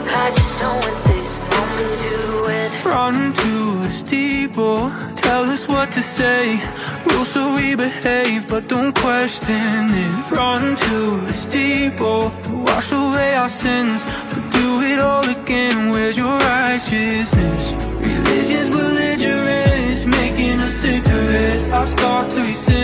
I just don't want this moment to end. Run to a steeple, tell us what to say. Rules so we behave, but don't question it. Run to a steeple, wash away our sins, but do it all again. Where's your righteousness? Religion's belligerent, it's making us sick of it. I'll start to resist.